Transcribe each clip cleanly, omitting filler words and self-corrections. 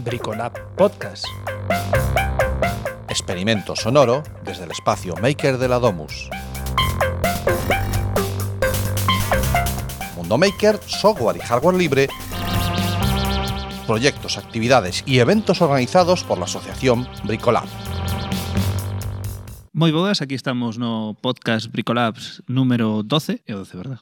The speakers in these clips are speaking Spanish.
Bricolab Podcast. Experimento sonoro desde el espacio Maker de la Domus. Mundo Maker, software y hardware libre. Proyectos, actividades y eventos organizados por la asociación Bricolab. Moi boas, aquí estamos no podcast Bricolabs número 12. É o 12, verdad?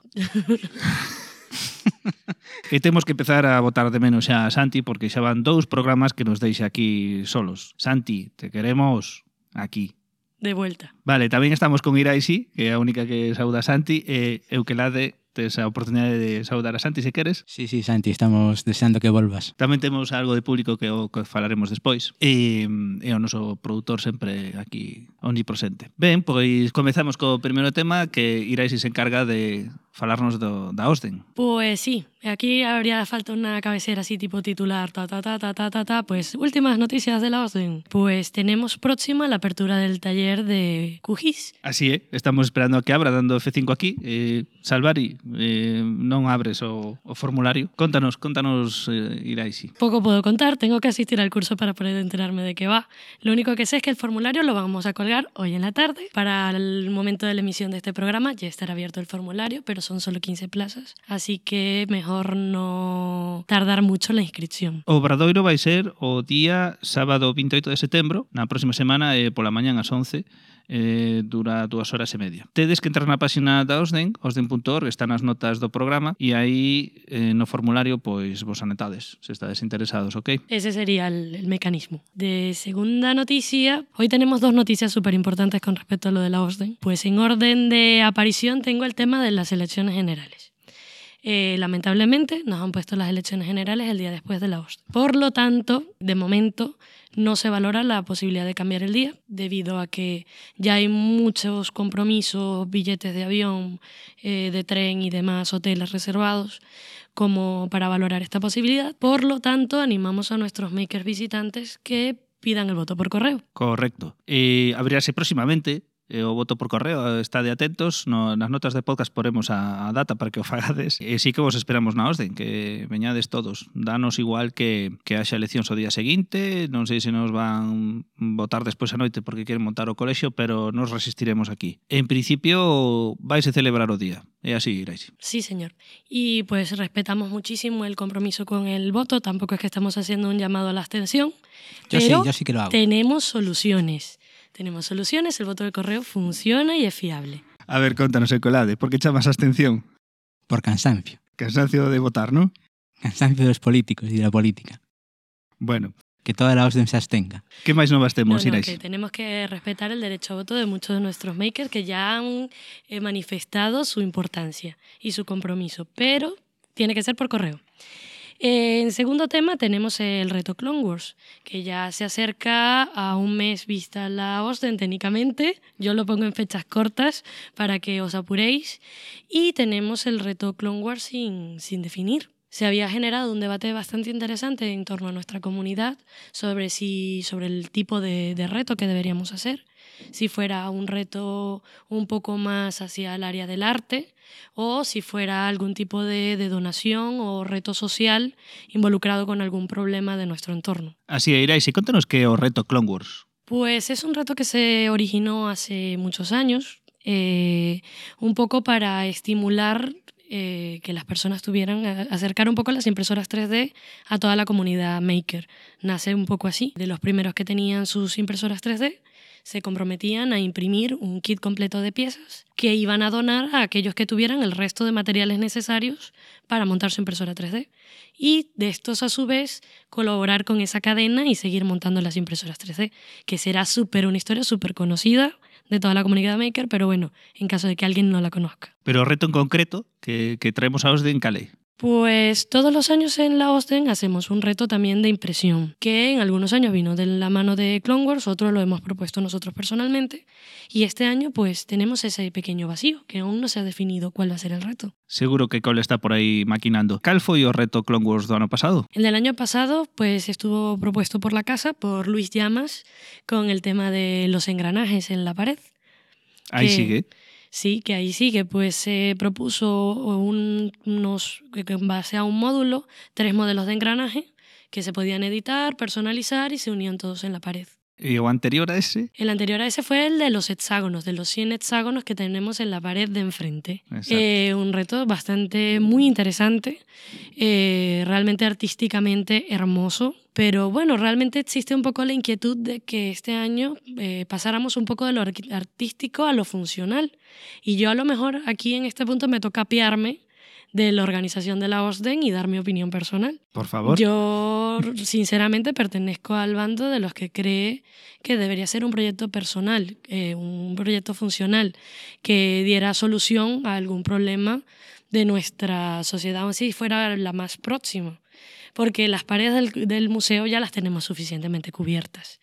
E temos que empezar a botar de menos xa a Santi porque xa van 2 programas que nos deixa aquí solos. Santi, te queremos aquí. De vuelta. Vale, tamén estamos con Iraisi, que é a única que saúda a Santi, e Eukelade, tes a oportunidade de saudar a Santi se queres. Sí, Santi, estamos deseando que volvas. Tamén temos algo de público que o que falaremos despois. E o noso produtor sempre aquí omnipresente. Ben, pois comezamos co primeiro tema que Iraisi se encarga de falarnos da Osden. Pues sí, aquí habría falta una cabecera así tipo titular, pues últimas noticias de la Osden. Pues tenemos próxima la apertura del taller de QGIS. Así é, estamos esperando a que abra dando F5 aquí. Salvari, non abres o formulario. Contanos, Iraisi. Poco puedo contar, tengo que asistir al curso para poder enterarme de qué va. Lo único que sé es que el formulario lo vamos a colgar hoy en la tarde. Para el momento de la emisión de este programa ya estará abierto el formulario, pero son solo 15 plazas, así que mejor no tardar mucho la inscripción. O obradoiro vai ser o día sábado 28 de setembro, na próxima semana, pola mañán ás 11, dura 2 horas e media. Tedes que entrar na página da Osden, osden.org, están as notas do programa, e aí no formulario pois vos anotades, se estades interesados, ok? Ese sería el mecanismo. De segunda noticia, hoy tenemos 2 noticias súper importantes con respecto a lo de la Osden. Pues en orden de aparición tengo el tema de las elecciones generales. Lamentablemente nos han puesto las elecciones generales el día después de la Osden. Por lo tanto, de momento no se valora la posibilidad de cambiar el día debido a que ya hay muchos compromisos, billetes de avión, de tren y demás hoteles reservados como para valorar esta posibilidad. Por lo tanto, animamos a nuestros makers visitantes que pidan el voto por correo. Correcto. Abrirase próximamente o voto por correo, estade atentos, nas notas de podcast poremos a data para que o fagades, e sí que vos esperamos na Osden, que veñades todos. Danos igual que haxa eleccións o día seguinte, non sei se nos van votar despois a noite porque queren montar o colexio, pero nos resistiremos aquí. En principio vais a celebrar o día, é así, Iraisi. Sí, señor. Y pues respetamos muchísimo el compromiso con el voto, tampoco es que estamos haciendo un llamado a la abstención, Yo sí que lo hago. Tenemos soluciones, el voto de correo funciona y es fiable. A ver, contanos, Eukelade, por que chamas a abstención? Por cansancio. Cansancio de votar, non? Cansancio de los políticos y de la política. Bueno. Que toda la Osden se abstenga. ¿Qué máis novas temos, Iraisi? Que tenemos que respetar el derecho a voto de muchos de nuestros makers que ya han manifestado su importancia y su compromiso, pero tiene que ser por correo. En segundo tema tenemos el reto Clone Wars, que ya se acerca a un mes vista la Osden técnicamente. Yo lo pongo en fechas cortas para que os apuréis. Y tenemos el reto Clone Wars sin definir. Se había generado un debate bastante interesante en torno a nuestra comunidad sobre el tipo de reto que deberíamos hacer. Si fuera un reto un poco más hacia el área del arte o si fuera algún tipo de donación o reto social involucrado con algún problema de nuestro entorno. Así é, Iraisi, contanos que é o reto Clone Wars. Pues es un reto que se originó hace muchos años, un poco para estimular que las personas tuvieran, acercar un poco las impresoras 3D a toda la comunidad maker. Nace un poco así, de los primeros que tenían sus impresoras 3D, se comprometían a imprimir un kit completo de piezas que iban a donar a aquellos que tuvieran el resto de materiales necesarios para montar su impresora 3D. Y de estos, a su vez, colaborar con esa cadena y seguir montando las impresoras 3D, que será una historia súper conocida de toda la comunidad maker, pero bueno, en caso de que alguien no la conozca. Pero o reto en concreto que traemos a Osden, cal é? Pues todos los años en la Osden hacemos un reto también de impresión, que en algunos años vino de la mano de Clone Wars, otros lo hemos propuesto nosotros personalmente, y este año pues tenemos ese pequeño vacío, que aún no se ha definido cuál va a ser el reto. Seguro que Cole está por aí maquinando. Cal foi o reto Clone Wars do ano pasado? El del año pasado pues estuvo propuesto por la casa, por Luis Llamas, con el tema de los engranajes en la pared. Ahí sigue. Sí, que ahí sí, que pues se propuso en base a un módulo, 3 modelos de engranaje que se podían editar, personalizar y se unían todos en la pared. ¿Y o anterior a ese? El anterior a ese fue el de los hexágonos, de los 100 hexágonos que tenemos en la pared de enfrente. Un reto bastante muy interesante, realmente artísticamente hermoso, pero bueno, realmente existe un poco la inquietud de que este año pasáramos un poco de lo artístico a lo funcional. Y yo a lo mejor aquí en este punto me toca apiarme de la organización de la OSDEN y dar mi opinión personal. Por favor. Yo, sinceramente, pertenezco al bando de los que cree que debería ser un proyecto personal, un proyecto funcional, que diera solución a algún problema de nuestra sociedad, aun si fuera la más próxima, porque las paredes del museo ya las tenemos suficientemente cubiertas.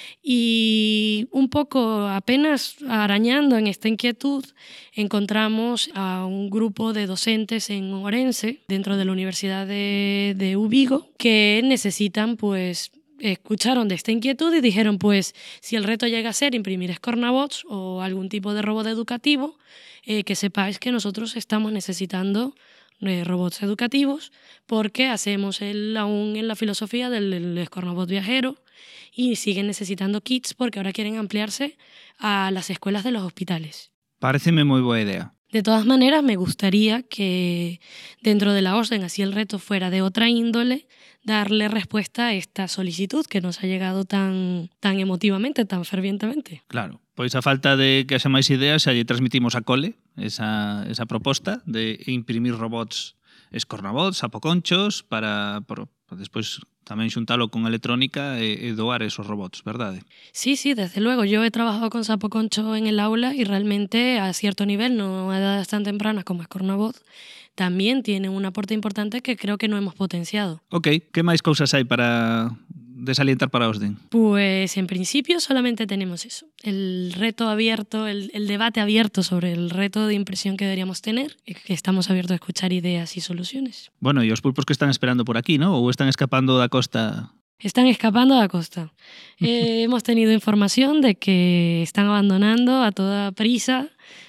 Y un poco apenas arañando en esta inquietud, encontramos a un grupo de docentes en Orense, dentro de la Universidad de Vigo, que necesitan, pues, escucharon de esta inquietud y dijeron, pues, si el reto llega a ser imprimir escornabots o algún tipo de robot educativo, que sepáis que nosotros estamos necesitando robots educativos porque hacemos aún en la filosofía del escornabot viajero y siguen necesitando kits porque ahora quieren ampliarse a las escuelas de los hospitales. Pareceme moi boa idea. De todas maneras, me gustaría que dentro de la OSDEN, así el reto fuera de otra índole, darle respuesta a esta solicitud que nos ha llegado tan emotivamente, tan fervientemente. Claro, pois a falta de que haxa máis ideas, xa lle transmitimos a Cole esa proposta de imprimir robots escornabots, sapoconchos, para despois tamén xuntalo con electrónica e doar esos robots, verdade? Sí, desde luego. Yo he trabajado con sapoconcho en el aula y realmente a cierto nivel, no a edades tan tempranas como escornabot, también tienen un aporte importante que creo que no hemos potenciado. Ok, que máis cousas hai para desalientar para OSDEN? Pues en principio solamente tenemos eso, el reto abierto, el debate abierto sobre el reto de impresión que deberíamos tener, que estamos abiertos a escuchar ideas y soluciones. Bueno, e os pulpos que están esperando por aquí, ¿no? Ou están escapando da costa? Están escapando da costa. Hemos tenido información de que están abandonando a toda prisa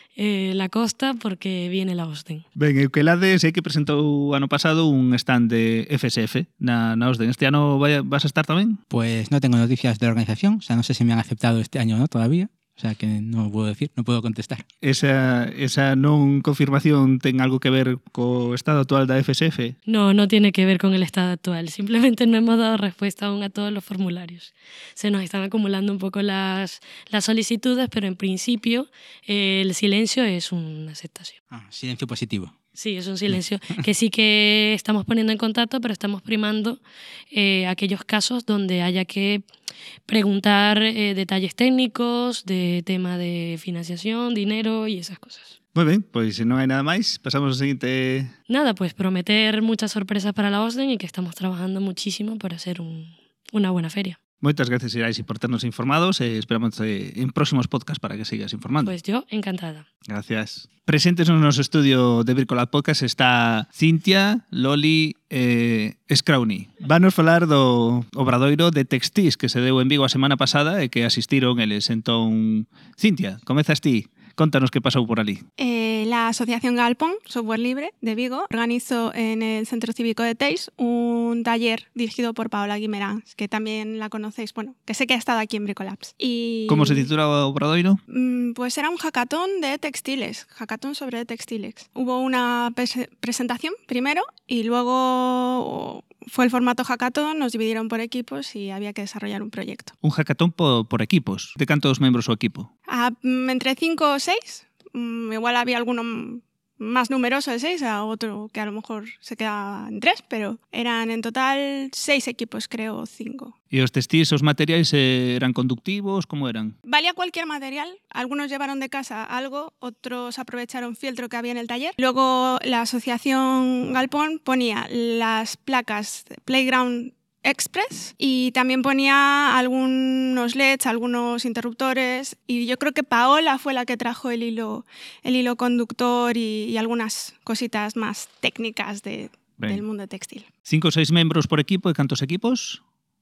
la costa porque viene la OSDEN. Ben, Eukelade sei que presentou ano pasado un stand de FSF na OSDEN. Este ano vas a estar tamén? Pues no tengo noticias de la organización, o sea, no sé si me han aceptado este año o no todavía. O sea, que no puedo decir, no puedo contestar. Esa non confirmación ten algo que ver co estado actual da FSF? No tiene que ver con el estado actual. Simplemente no hemos dado respuesta aún a todos los formularios. Se nos están acumulando un poco las solicitudes, pero en principio el silencio es una aceptación. Silencio positivo. Sí, es un silencio que sí que estamos poniendo en contacto, pero estamos primando aquellos casos donde haya que preguntar detalles técnicos, de tema de financiación, dinero y esas cosas. Moi ben, pois se non hai nada máis, pasamos ao seguinte... Nada, pues prometer muchas sorpresas para la OSDEN y que estamos trabajando muchísimo para hacer una buena feria. Moitas gracias, Irais, por ternos informados e esperamos en próximos podcasts para que sigas informando. Pues yo, encantada. Gracias. Presentes no noso estudio de Bricolab Podcast está Cintia, Loli e Scrauni. Vanos falar do obradoiro de Textis que se deu en Vigo a semana pasada e que asistiron eles. Entón, Cintia, comezas ti. Contanos qué pasó por allí. La Asociación Galpón, Software Libre, de Vigo, organizó en el Centro Cívico de Teis un taller dirigido por Paola Guimerans, que también la conocéis, bueno, que sé que ha estado aquí en Bricolabs. Y, ¿cómo se titula Obradoiro? Pues era un hackathon de textiles, hackathon sobre textiles. Hubo una presentación primero y luego fue el formato hackathon, nos dividieron por equipos y había que desarrollar un proyecto. Un hackathon por equipos. ¿De cuántos miembros o equipo? Entre 5 o 6. Igual había alguno más numeroso de 6, a otro que a lo mejor se quedaba en 3, pero eran en total 6 equipos, creo, 5. ¿Y os textiles, os materiales eran conductivos? ¿Cómo eran? Valía cualquier material. Algunos llevaron de casa algo, otros aprovecharon fieltro que había en el taller. Luego la asociación Galpón ponía las placas Playground Express y también ponía algunos LEDs, algunos interruptores, y yo creo que Paola fue la que trajo el hilo conductor y algunas cositas más técnicas del mundo textil. 5 o 6 membros por equipo. ¿Y cuántos equipos?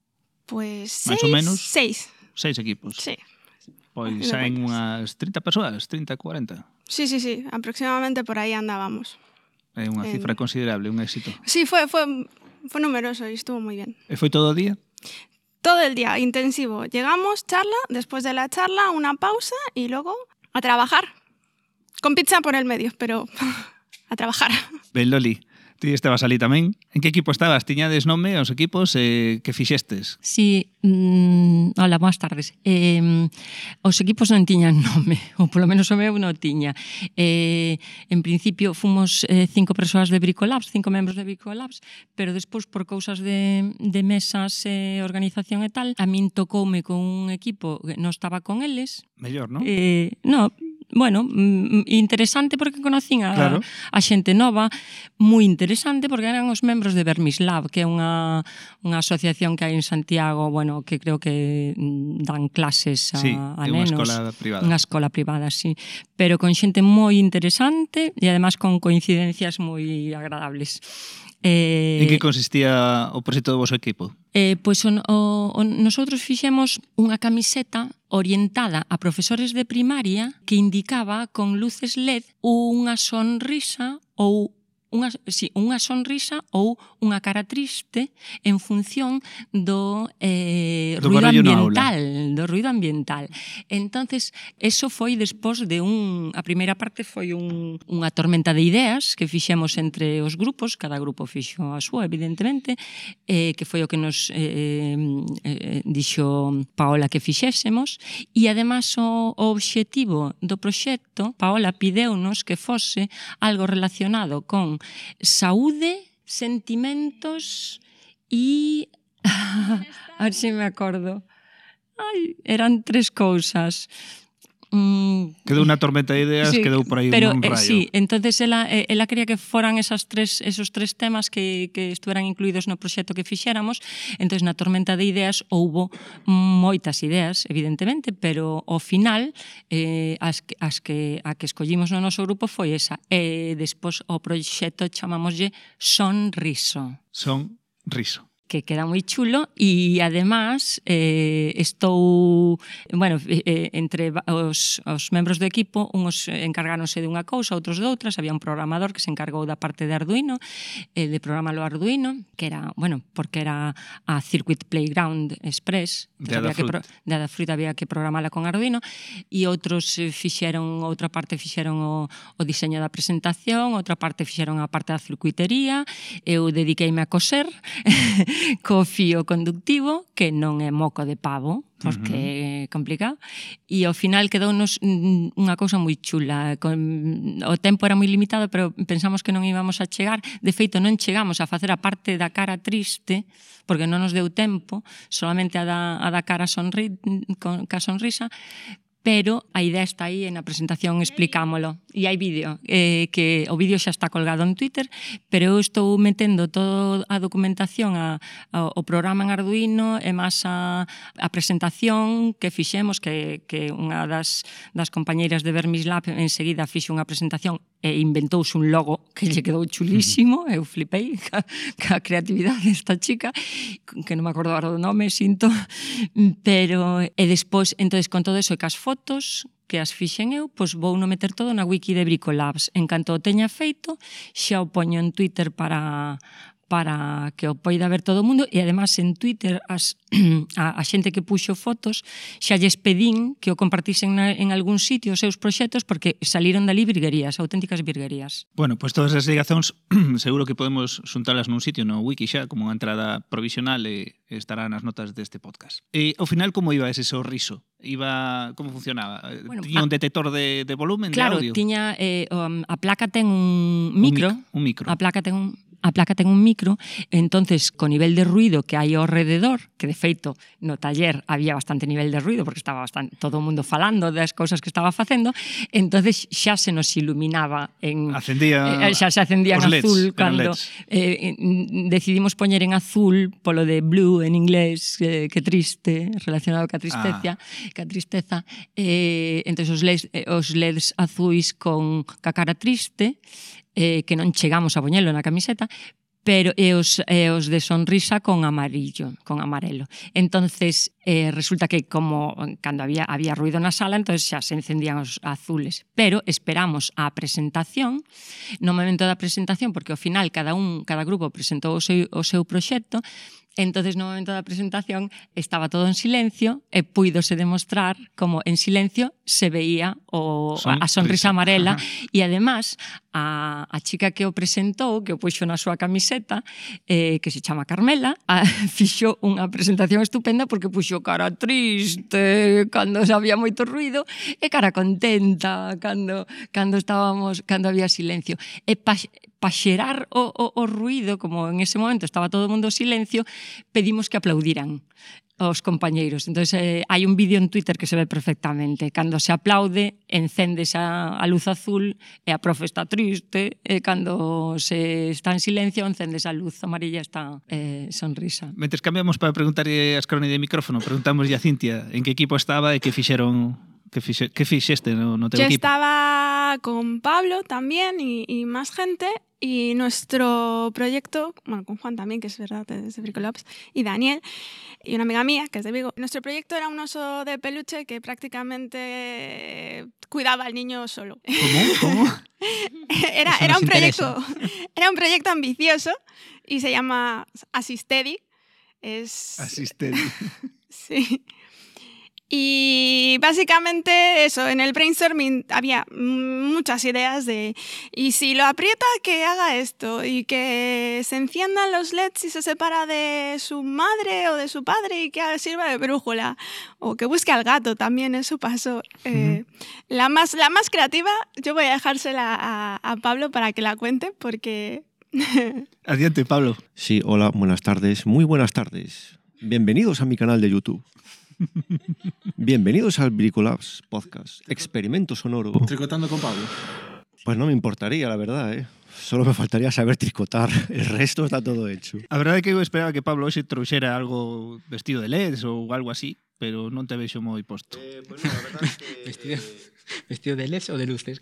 Pues más o menos 6. 6 equipos. Sí. Pois saen unhas 30 persoas, 30, 40. Sí, aproximadamente por ahí andábamos. É unha cifra considerable, un éxito. Sí, fue fue numeroso y estuvo muy bien. E foi todo o día? Todo el día, intensivo. Llegamos, charla, después de la charla una pausa y luego a trabajar. Con pizza por el medio, pero a trabajar. Ben, Loli, ti estabas ali tamén. En que equipo estabas? Tiñades nome aos equipos que fixestes? Sí, hola, boas tardes. Os equipos non tiñan nome, ou polo menos o meu non tiña. En principio fomos 5 persoas de Bricolabs, 5 membros de Bricolabs, pero despois por cousas de mesas e organización e tal, a min tocoume con un equipo que non estaba con eles. Mellor, non? No, bueno, interesante porque conocín Claro. a xente nova, moi interesante porque eran os membros de Vermislab, que é unha asociación que hai en Santiago, bueno, que creo que dan clases a é nenos. unha escola privada. Unha escola privada, sí. Pero con xente moi interesante e además con coincidencias moi agradables. En que consistía o proxecto do vosso equipo? Pois nosotros fixemos unha camiseta orientada a profesores de primaria que indicaba con luces LED unha sonrisa ou unha sonrisa ou unha cara triste en función do ruido ambiental, do ruido ambiental. Entonces, eso foi despois de a primeira parte foi unha tormenta de ideas que fixemos entre os grupos, cada grupo fixo a súa, evidentemente, que foi o que nos dixo Paola que fixésemos, e además o obxectivo do proxecto, Paola pideunos que fose algo relacionado con saúde, sentimentos e... a ver se me acordo. Ai, eran 3 cousas. Quedou unha tormenta de ideas, sí, quedou por aí pero, un rayo. Sí, entonces ela quería que foran esos tres temas que estuveran incluídos no proxecto que fixéramos. Entonces na tormenta de ideas houbo moitas ideas, evidentemente, pero ao final a que escollimos no noso grupo foi esa. E despois o proxecto chamámoslle Sonriso. Sonriso. Que queda moi chulo e además estou, bueno, entre os membros do equipo, uns encargáronse de unha cousa, outros de outras, había un programador que se encargou da parte de Arduino, de programa lo Arduino, que era, bueno, porque era a Circuit Playground Express, de Adafruit había que programala con Arduino, e outros fixeron, outra parte fixeron o diseño da presentación, outra parte fixeron a parte da circuitería, eu dediqueime a coser, co fío conductivo, que non é moco de pavo, porque é complicado, e ao final quedounos unha cousa moi chula. O tempo era moi limitado, pero pensamos que non íbamos a chegar. De feito, non chegamos a facer a parte da cara triste, porque non nos deu tempo, solamente a da cara ca sonrisa, pero a idea está aí, na presentación explicámolo. E hai vídeo, que o vídeo xa está colgado en Twitter, pero eu estou metendo toda a documentación ao programa en Arduino e máis a presentación que fixemos, que unha das compañeiras de Vermislab enseguida fixe unha presentación e inventouse un logo que lle quedou chulísimo, eu flipei ca creatividade desta chica, que non me acordo agora do nome, sinto, pero e despois, entonces, con todo eso e cas fotos que as fixen eu, pois vou non meter todo na wiki de Bricolabs. En canto o teña feito, xa o poño en Twitter para que o poida ver todo o mundo, e además en Twitter a xente que puxo fotos xa lles pedín que o compartisen en algún sitio os seus proxectos, porque saliron dali virguerías, auténticas virguerías. Bueno, pois todas as ligazóns seguro que podemos xuntalas nun sitio no wiki xa, como unha entrada provisional, e estará nas notas deste podcast. E ao final, como iba ese sorriso? Como funcionaba? Bueno, tiña un detector de volumen, claro, de audio? Claro, tiña a placa ten un micro. Un micro. A placa ten un micro, entonces, co nivel de ruido que hai ao rededor, que de feito no taller había bastante nivel de ruido, porque estaba todo o mundo falando das cousas que estaba facendo, entonces xa se nos iluminaba xa se acendían azul cando decidimos poñer en azul polo de blue en inglés, que triste, relacionado ca tristeza, entonces os LEDs azuis ca cara triste, que non chegamos a poñelo na camiseta, pero e os de sonrisa con amarelo. Entonces, resulta que como cando había ruido na sala, entonces xa se encendían os azules. Pero esperamos a presentación, no momento da presentación, porque ao final cada grupo presentou o seu proxecto. Entonces, no momento da presentación, estaba todo en silencio e puídose demostrar como en silencio se veía a sonrisa amarela. E, además, a chica que o presentou, que o puxo na súa camiseta, que se chama Carmela, fixo unha presentación estupenda porque puxo cara triste cando había moito ruido e cara contenta cando había silencio. E para xerar o ruido, como en ese momento estaba todo o mundo en silencio, pedimos que aplaudiran os compañeiros. Entón, hai un vídeo en Twitter que se ve perfectamente. Cando se aplaude, encendes a luz azul e a profe está triste, e cando se está en silencio, encendes a luz amarilla e está sonrisa. Mentres cambiamos para preguntarlle as crónicas de micrófono, preguntamos a Cintia en que equipo estaba e que fixeron... ¿Qué fixeste no teu Yo equipo? estaba con Pablo también y más gente, y nuestro proyecto, bueno, con Juan también, que es verdad, desde Bricolabs, y Daniel, y una amiga mía, que es de Vigo. Nuestro proyecto era un oso de peluche que prácticamente cuidaba al niño solo. ¿Cómo? Era un proyecto ambicioso y se llama Assistedi. Assistedi. Sí. Y básicamente eso, en el brainstorming había muchas ideas de y si lo aprieta que haga esto, y que se enciendan los LEDs y se separa de su madre o de su padre y que sirva de brújula, o que busque al gato, también eso pasó. La más creativa yo voy a dejársela a Pablo para que la cuente, porque... Adiante, Pablo. Sí, hola, buenas tardes, muy buenas tardes. Bienvenidos a mi canal de YouTube. Bienvenidos al Bricolabs Podcast, experimento sonoro. ¿Tricotando con Pablo? Pues no me importaría, la verdad, ¿eh? Solo me faltaría saber tricotar. El resto está todo hecho. A verdade é que eu esperaba que Pablo hoxe trouxera algo vestido de LEDs ou algo así, pero non te vexo moi posto. Pues no, la verdad es que... ¿Vestido de LEDs o de luces?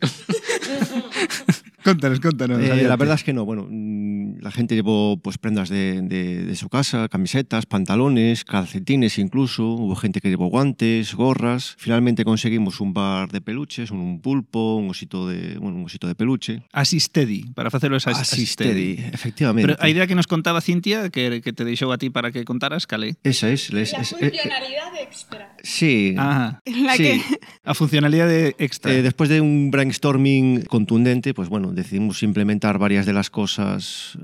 Contanos. La verdad es que no. Bueno, la gente llevó pues prendas de su casa, camisetas, pantalones, calcetines incluso. Hubo gente que llevó guantes, gorras. Finalmente conseguimos un par de peluches, un pulpo, un osito de peluche. Assistedi, para facelo es Assistedi, efectivamente. Pero a idea que nos contaba Cintia, que te deixou a ti para que contaras, cal é? Esa es. La funcionalidad extra. Sí. Ajá. Sí. A funcionalidade extra. Después de un brainstorming contundente, pues bueno, decidimos implementar varias de las cosas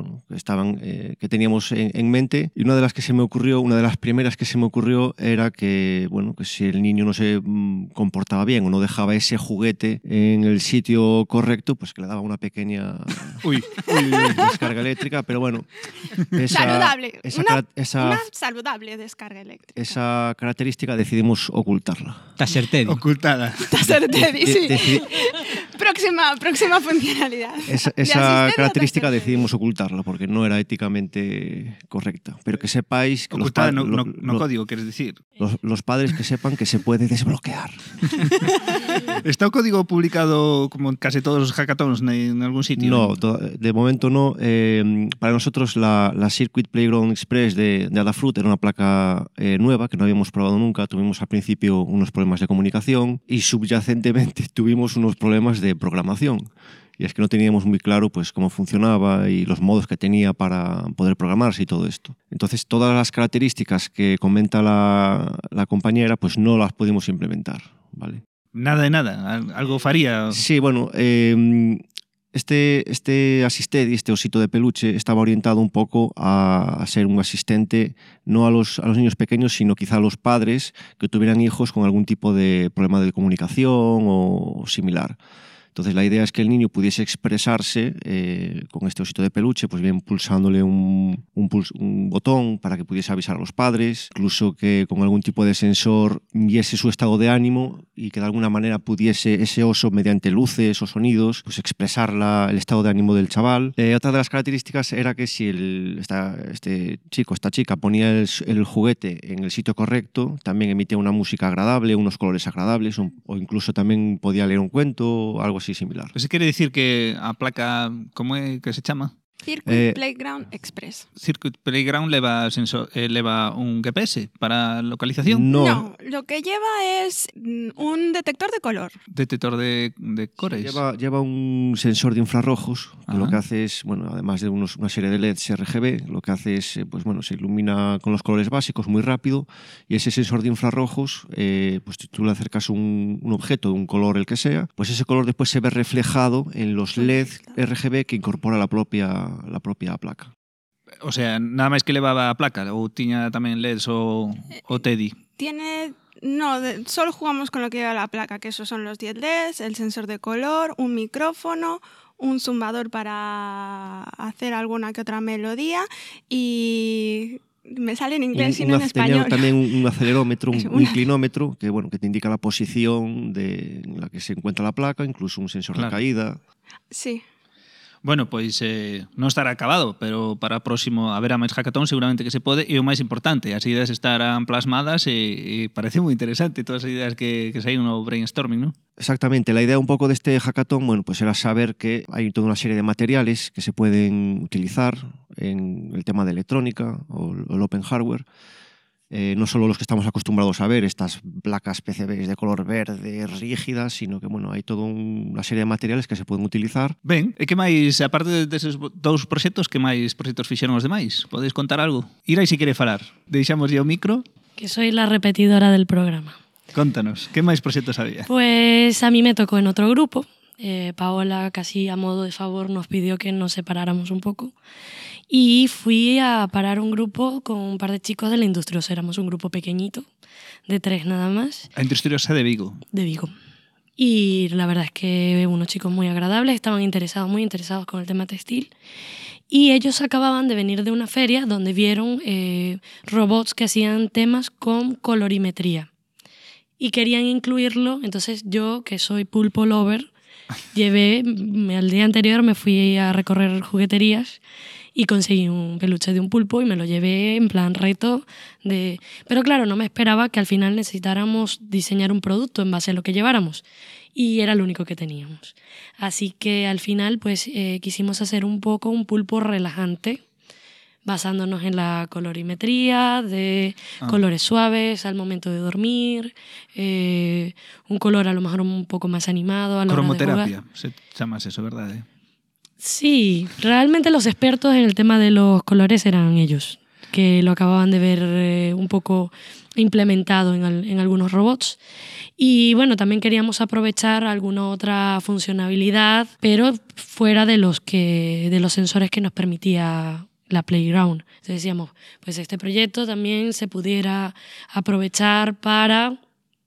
que teníamos en mente, y una de las primeras que se me ocurrió era que, bueno, que si el niño no se comportaba bien o no dejaba ese juguete en el sitio correcto, pues que le daba una pequeña descarga eléctrica, pero bueno, saludable. Una saludable descarga eléctrica. Esa característica decidimos ocultarla. Tasertedi. Ocultada. Tasertedi, sí. Próxima funcionalidad. Esa característica decidimos ocultarla porque no era éticamente correcta. Pero que sepáis que ocultada no código, queres decir. Los padres que sepan que se puede desbloquear. ¿Está o código publicado como en casi todos los hackathons en algún sitio? No, de momento no. Para nosotros la Circuit Playground Express de Adafruit era una placa nueva que no habíamos probado nunca. Tuvimos al principio unos problemas de comunicación y subyacentemente tuvimos unos problemas de programación. Y es que no teníamos muy claro pues cómo funcionaba y los modos que tenía para poder programarse y todo esto. Entonces, todas las características que comenta la compañera, pues no las pudimos implementar, ¿vale? Nada de nada, algo faría. Sí, bueno, este Assistedi, este osito de peluche, estaba orientado un poco a ser un asistente no a los niños pequeños, sino quizá a los padres que tuvieran hijos con algún tipo de problema de comunicación o similar. Entonces la idea es que el niño pudiese expresarse con este osito de peluche, pues bien pulsándole un botón para que pudiese avisar a los padres, incluso que con algún tipo de sensor viese su estado de ánimo y que de alguna manera pudiese ese oso, mediante luces o sonidos, pues expresar el estado de ánimo del chaval. Otra de las características era que si este chico, esta chica ponía el juguete en el sitio correcto, también emitía una música agradable, unos colores agradables, o incluso también podía leer un cuento o algo así similar. Eso quiere decir que a placa, como é que se chama? Circuit Playground Express. Circuit Playground leva un GPS para localización? No, lo que lleva es un detector de color. Detector de colores. Lleva un sensor de infrarrojos, que Ajá. lo que hace es, bueno, además de una serie de LEDs RGB, lo que hace es, pues bueno, se ilumina con los colores básicos muy rápido, y ese sensor de infrarrojos, pues si tú le acercas un objeto de un color el que sea, pues ese color después se ve reflejado en los LED RGB que incorpora la propia placa. O sea, nada máis que levaba a placa ou tiña tamén LEDs o TEDi? Solo jugamos con lo que lleva la placa, que esos son los 10 LEDs, el sensor de color, un micrófono, un zumbador para hacer alguna que otra melodía y me sale en inglés y no en español. También un acelerómetro, un inclinómetro, que bueno, que te indica la posición en la que se encuentra la placa, incluso un sensor de caída. Sí. Bueno, pois non estará acabado, pero para o próximo haberá máis hackathon seguramente que se pode, e o máis importante, as ideas estarán plasmadas e parece moi interesante todas as ideas que saíron no brainstorming, non? Exactamente, la idea un poco de este hackathon, bueno, pues era saber que hay toda una serie de materiales que se pueden utilizar en el tema de electrónica o el open hardware. No solo los que estamos acostumbrados a ver, estas placas PCBs de color verde rígidas, sino que bueno, hay toda una serie de materiales que se pueden utilizar. Ben, e que máis, aparte deses dous proxectos, que máis proxectos fixeron os demais? Podeis contar algo? Irai si quere falar. Deixamos ya o micro. Que soy la repetidora del programa. Contanos, que máis proxectos había? Pues a mí me tocó en otro grupo. Paola, casi a modo de favor, nos pidió que nos separáramos un poco. Y fui a parar un grupo con un par de chicos de la Industriosa. Éramos un grupo pequeñito, de 3 nada más. A Industriosa de Vigo. De Vigo. Y la verdad es que unos chicos muy agradables, estaban muy interesados con el tema textil. Y ellos acababan de venir de una feria donde vieron robots que hacían temas con colorimetría. Y querían incluirlo, entonces yo, que soy pulpo lover, al día anterior me fui a recorrer jugueterías y conseguí un peluche de un pulpo y me lo llevé en plan reto de... Pero claro, no me esperaba que al final necesitáramos diseñar un producto en base a lo que lleváramos. Y era lo único que teníamos. Así que al final pues quisimos hacer un poco un pulpo relajante, basándonos en la colorimetría, de colores suaves al momento de dormir, un color a lo mejor un poco más animado a la hora de jugar. Cromoterapia, se llama eso, ¿verdad? Sí, realmente los expertos en el tema de los colores eran ellos, que lo acababan de ver un poco implementado en algunos robots. Y bueno, también queríamos aprovechar alguna otra funcionalidad, pero fuera de los sensores que nos permitía la Playground. Entonces decíamos, pues este proyecto también se pudiera aprovechar para...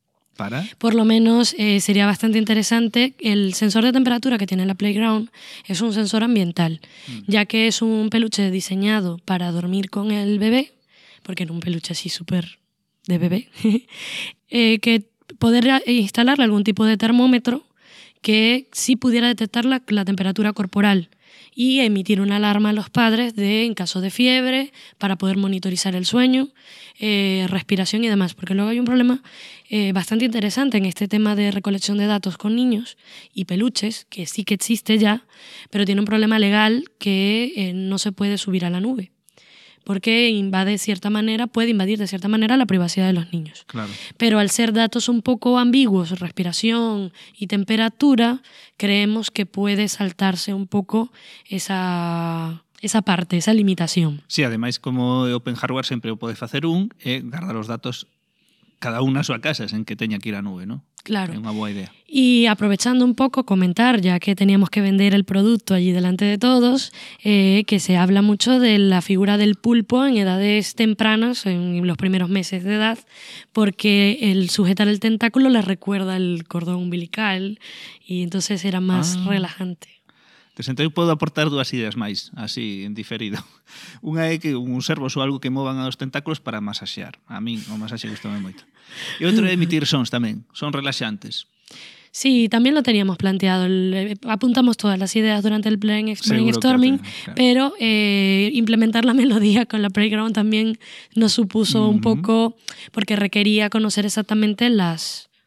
Por lo menos sería bastante interesante. El sensor de temperatura que tiene la Playground es un sensor ambiental, ya que es un peluche diseñado para dormir con el bebé, porque era un peluche así súper de bebé, que poder instalarle algún tipo de termómetro que sí pudiera detectar la temperatura corporal y emitir una alarma a los padres en caso de fiebre, para poder monitorizar el sueño, respiración y demás. Porque luego hay un problema bastante interesante en este tema de recolección de datos con niños y peluches, que sí que existe ya, pero tiene un problema legal que no se puede subir a la nube, porque puede invadir de cierta manera la privacidad de los niños. Claro. Pero al ser datos un poco ambiguos, respiración y temperatura, creemos que puede saltarse un poco esa parte, esa limitación. Sí, ademais, como Open Hardware sempre o pode facer guardar os datos cada un na súa casa, sen que teña que ir á nube, non? Claro. É unha boa idea. Y aprovechando un poco, comentar, ya que teníamos que vender el producto allí delante de todos, que se habla mucho de la figura del pulpo en edades tempranas, en los primeros meses de edad, porque el sujetar el tentáculo le recuerda el cordón umbilical y entonces era más relajante. Entón eu podo aportar dúas ideas máis, así, en diferido. Unha é que un servos ou algo que movan os tentáculos para masaxear. A min o masaxe gustame moito. E outro é emitir sons tamén, son relaxantes. Sí, también lo teníamos planteado. Apuntamos todas las ideas durante el brainstorming, claro. Pero implementar la melodía con la Playground también nos supuso un poco, porque requería conocer exactamente las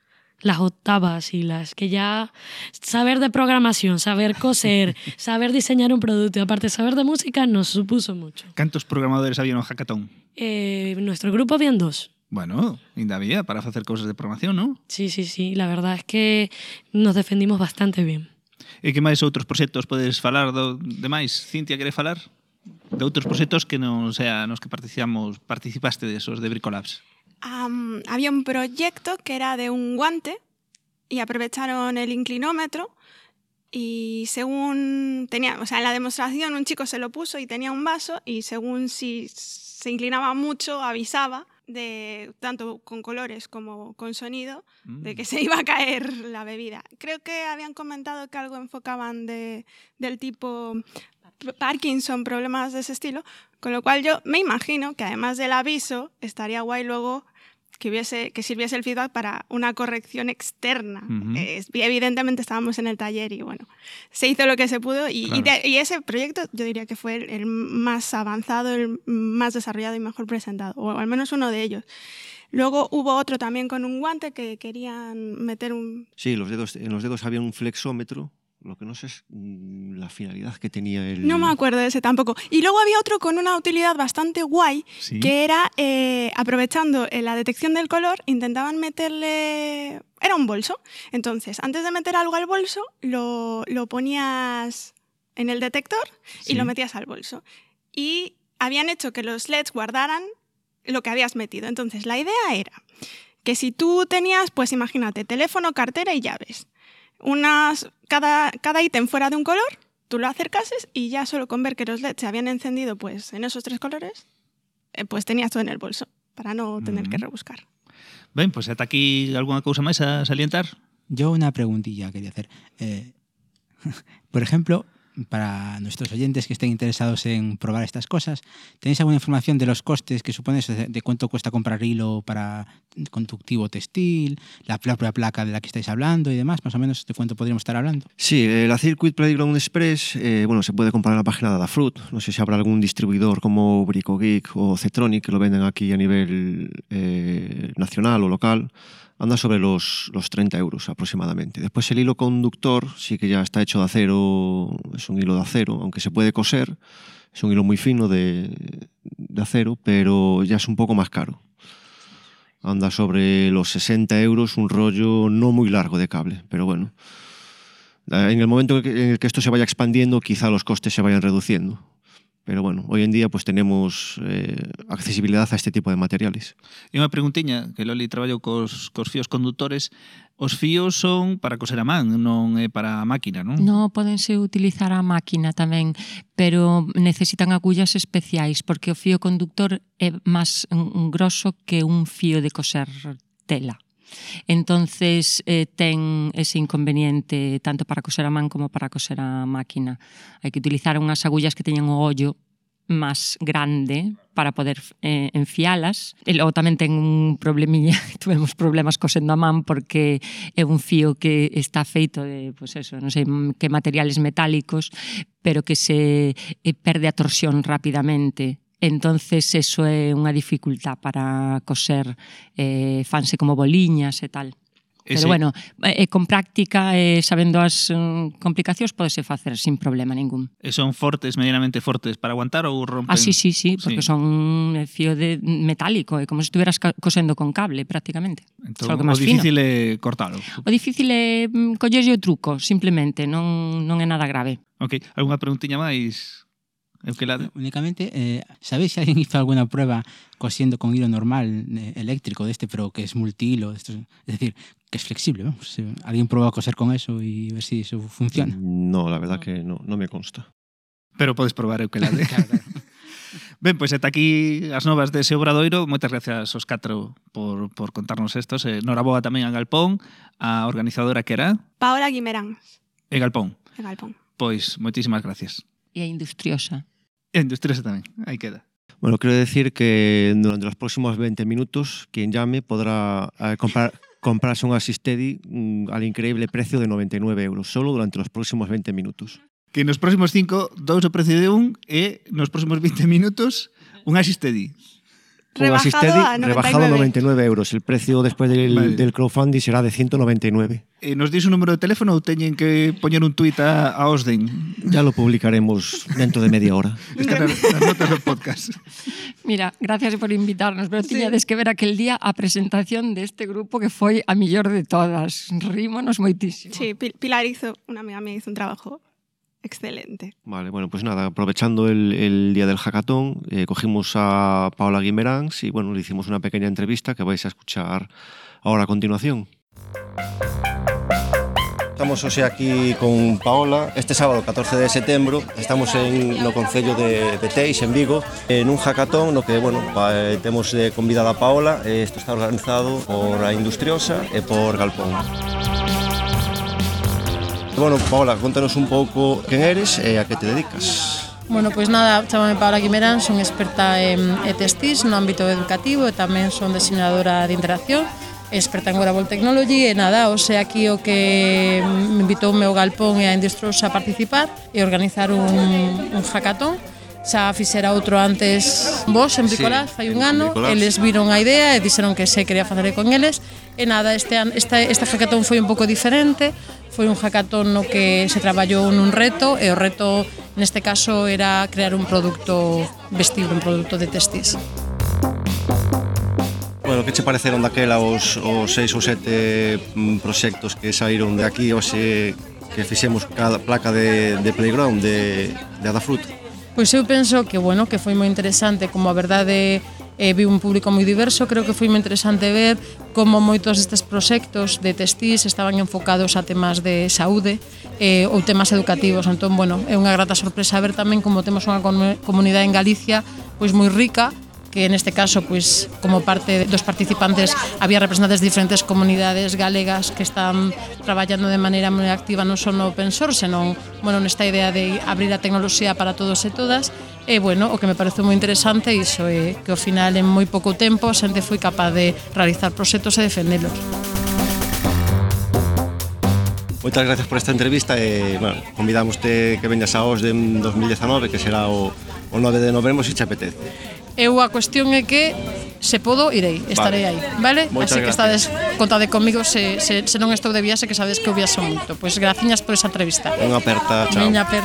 las octavas y las que ya saber de programación, saber coser, saber diseñar un producto y aparte saber de música nos supuso mucho. Cantos programadores había no hackathon? Nuestro grupo habían 2. Bueno, ainda había para facer cousas de programación, non? Sí, la verdad es que nos defendimos bastante bien. E que máis outros proxectos podes falar de máis? Cintia, quere falar? De outros proxectos que non sea nos que participaste desos de Bricolabs. Había un proyecto que era de un guante y aprovecharon el inclinómetro y según tenía, o sea, en la demostración un chico se lo puso y tenía un vaso y según si se inclinaba mucho avisaba de tanto con colores como con sonido de que se iba a caer la bebida. Creo que habían comentado que algo enfocaban del tipo Parkinson, problemas de ese estilo, con lo cual yo me imagino que además del aviso estaría guay luego que sirviese el feedback para una corrección externa. Evidentemente estábamos en el taller y bueno, se hizo lo que se pudo y ese proyecto yo diría que fue el más avanzado, el más desarrollado y mejor presentado, o al menos uno de ellos. Luego hubo otro también con un guante que querían meter un... Sí, en los dedos había un flexómetro. Lo que no sé es la finalidad que tenía el... No me acuerdo de ese tampoco. Y luego había otro con una utilidad bastante guay, ¿sí? Que era, aprovechando la detección del color, intentaban meterle... Era un bolso. Entonces, antes de meter algo al bolso, lo ponías en el detector y lo metías al bolso. Y habían hecho que los LEDs guardaran lo que habías metido. Entonces, la idea era que si tú tenías, pues imagínate, teléfono, cartera y llaves, cada ítem fuera de un color, tú lo acercases y ya solo con ver que los LEDs se habían encendido pues en esos 3 colores, pues tenías todo en el bolso para no tener que rebuscar. Ben, pues ata aquí alguna cousa máis a salientar? Yo una preguntilla quería hacer. Por ejemplo, para nuestros oyentes que estén interesados en probar estas cosas, ¿tenéis alguna información de los costes que supone eso, de cuánto cuesta comprar hilo para conductivo textil, la propia placa de la que estáis hablando y demás? Más o menos, ¿de cuánto podríamos estar hablando? Sí, la Circuit Playground Express, bueno, se puede comprar en la página de Adafruit. No sé si habrá algún distribuidor como Bricogeek o Cetronic que lo venden aquí a nivel nacional o local. Anda sobre los 30 euros aproximadamente. Después el hilo conductor sí que ya está hecho de acero, es un hilo de acero, aunque se puede coser, es un hilo muy fino de acero, pero ya es un poco más caro. Anda sobre los 60 euros un rollo no muy largo de cable, pero bueno. En el momento en el que esto se vaya expandiendo, quizá los costes se vayan reduciendo. Pero bueno, hoy en día pues tenemos accesibilidad a este tipo de materiales. E unha preguntiña, que Loli traballou cos fíos conductores. Os fíos son para coser a man, non é para a máquina, non? No, pódense utilizar a máquina tamén, pero necesitan agullas especiais, porque o fío conductor é máis grosso que un fío de coser tela. Entonces ten ese inconveniente tanto para coser a man como para coser a máquina. Hai que utilizar unhas agullas que teñan o ollo máis grande para poder enfialas. E logo tamén ten un problemilla, tuvemos problemas cosendo a man porque é un fío que está feito de, pues eso, non sei que materiales metálicos, pero que se perde a torsión rapidamente. Entonces eso é unha dificultad para coser, fanse como boliñas e tal. Pero bueno, con práctica e sabendo as complicacións podese facer sin problema ningún. E son fortes, medianamente fortes para aguantar ou rompen? Ah, sí, porque son fío de metálico, é como se estuveras cosendo con cable prácticamente. Entón, o difícil é cortalo. O difícil é collerlle o truco, simplemente, non é nada grave. Ok, algunha preguntiña máis? Únicamente, ¿sabéis si alguien hizo alguna prueba cosiendo con hilo normal eléctrico de pero que es multihilo? Es decir, que es flexible, ¿no? Pues, ¿alguien probó a coser con eso y ver si eso funciona? No, la verdad que no me consta. Pero podes probar Eukelade. Claro. Ben, pois ata aquí as novas dese Obradoiro. Moitas gracias aos 4 por contarnos estos. Noraboa tamén a Galpón, a organizadora que era Paola Guimerán. E Galpón. Pois moitísimas gracias. E a Industriosa. Industriosa tamén, aí queda. Bueno, quiero decir que durante los próximos 20 minutos quien llame podrá comprarse un Assistedi al increíble precio de 99 euros, solo durante los próximos 20 minutos. Que nos próximos 5, 2 o precio de un e nos próximos 20 minutos un Assistedi. rebajado a 99. Rebajado a 99 euros. El precio después del crowdfunding será de 199. Nos dis un número de teléfono ou teñen que poñer un tuit a Osden? Ya lo publicaremos dentro de media hora. Está nas notas do podcast. Mira, gracias por invitarnos, pero tiñades que ver aquel día a presentación deste grupo que foi a millor de todas. Rímonos moitísimo. Sí, Pilar una amiga mía hizo un trabajo excelente. Vale, bueno, pues nada, aprovechando el día del hackathon, cogimos a Paola Guimeráns y bueno, le hicimos una pequeña entrevista que vais a escuchar ahora a continuación. Estamos hoxe aquí con Paola. Este sábado, 14 de setembro, estamos no Concello de Teix, en Vigo, nun hackathon no que, bueno, temos convidada a Paola. Isto está organizado por a Industriosa e por Galpón. Bueno, Paola, contanos un pouco quen eres e a que te dedicas. Bueno, pois nada, chamame Paola Guimerán, son experta en e-testis no ámbito educativo e tamén son diseñadora de interacción, experta en Wearable Technology e nada, hoxe aquí o que me invitou o meu Galpón e a Industriosa a participar e organizar un hackathon. Xa fixera outro antes vos en Bricolage, fai un ano, eles viron a idea e dixeron que se quería facer con eles e nada, este hackathon foi un pouco diferente, foi un hackathon no que se traballou nun reto e o reto neste caso era crear un produto vestido, un produto de testis. Bueno, que che pareceron daquela os 6 ou 7 proxectos que saíron de aquí hoxe que fixemos cada placa de Playground de Adafruit? Pois eu penso que, bueno, que foi moi interesante, como a verdade vi un público moi diverso, creo que foi moi interesante ver como moitos destes proxectos de testis estaban enfocados a temas de saúde ou temas educativos. Entón, bueno, é unha grata sorpresa ver tamén como temos unha comunidade en Galicia pois moi rica, que neste caso, pois, como parte dos participantes había representantes de diferentes comunidades galegas que están traballando de maneira moi activa non só no open source, senón, bueno, nesta idea de abrir a tecnoloxía para todos e todas. E, bueno, o que me pareceu moi interesante iso é que ao final en moi pouco tempo a xente foi capaz de realizar proxectos e defendelos. Moitas gracias por esta entrevista e, bueno, convidamoste que veñas a OSDEM 2019, que será o 9 de novembro, se che apetece. Eu a cuestión é que se podo irei, estarei aí, vale? Moitas así que gracias. estades contade comigo se non estou de viaxe, que sabedes que eu viaxo moito. Pois graciñas por esa entrevista. Unha aperta, chao. Veña aperta.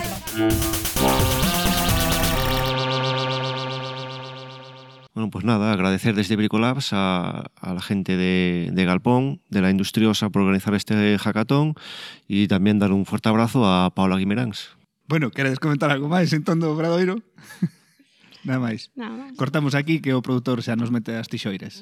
Bueno, pues nada, agradecer desde Bricolabs a la gente de Galpón, de la Industriosa, por organizar este hackathon y también dar un fuerte abrazo a Paola Guimeráns. Bueno, queredes comentar algo máis en tondo Obradoiro? Nada máis. Cortamos aquí que o produtor xa nos mete as tixoires.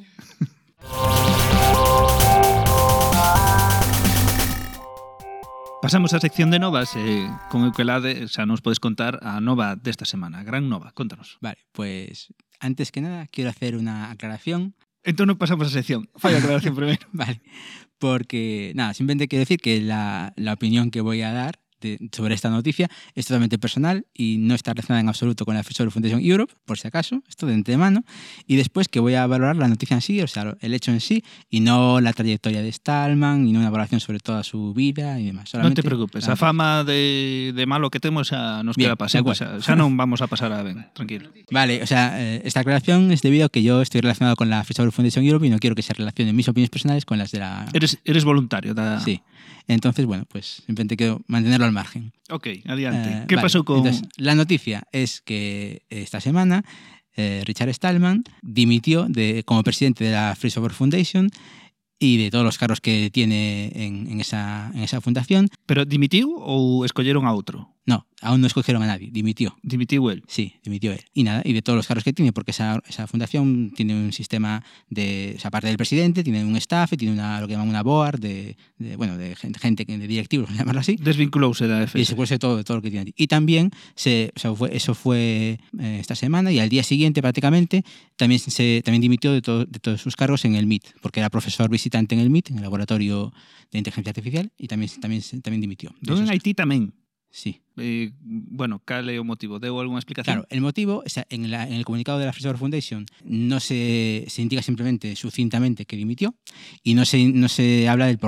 Pasamos á sección de novas con Eukelade, xa nos podes contar a nova desta semana, a gran nova, contanos. Vale, pues antes que nada quiero hacer una aclaración. Entón non pasamos a sección, fai a aclaración primeiro. Vale, porque nada, simplemente quiero decir que la opinión que voy a dar sobre esta noticia es totalmente personal y no está relacionada en absoluto con la Free Software Foundation Europe, por si acaso, esto de antemano, y después que voy a valorar la noticia en sí, o sea, el hecho en sí, y no la trayectoria de Stallman, y no una valoración sobre toda su vida y demás. Non te preocupes, a fama de malo que temos xa nos queda para sempre, xa non vamos a pasar a ben, tranquilo. Vale, o sea, esta aclaración es debido a que yo estoy relacionado con la Free Software Foundation Europe y no quiero que se relacionen mis opiniones personales con las de la... Eres voluntario da... Sí. Entonces, bueno, pues simplemente quiero mantenerlo al margen. Ok, adiante. ¿Qué pasó con...? Entonces, la noticia es que esta semana Richard Stallman dimitió como presidente de la Free Software Foundation y de todos los cargos que tiene en esa fundación. ¿Pero dimitiu ou escolleron a outro? No, aún no escogieron a nadie, dimitió. ¿Dimitiu él? Sí, dimitió él. Y nada, y de todos los cargos que tiene, porque esa fundación tiene un sistema o sea, aparte del presidente, tiene un staff, tiene lo que llaman una board de gente, de directivos, vamos a llamarlo así. Desvinculouse da FS. Y se puede todo lo que tiene allí. Y también, eso fue esta semana, y al día siguiente prácticamente, también dimitió de todos sus cargos en el MIT, porque era profesor visitante en el MIT, en el laboratorio de inteligencia artificial, y también dimitió. En Haití tamén? Sí. Bueno, cal é o motivo? Deu algunha explicación? Claro, el motivo, o sea, en el comunicado de la Free Software Foundation no se indica simplemente sucintamente que dimitió y no se habla del por qué.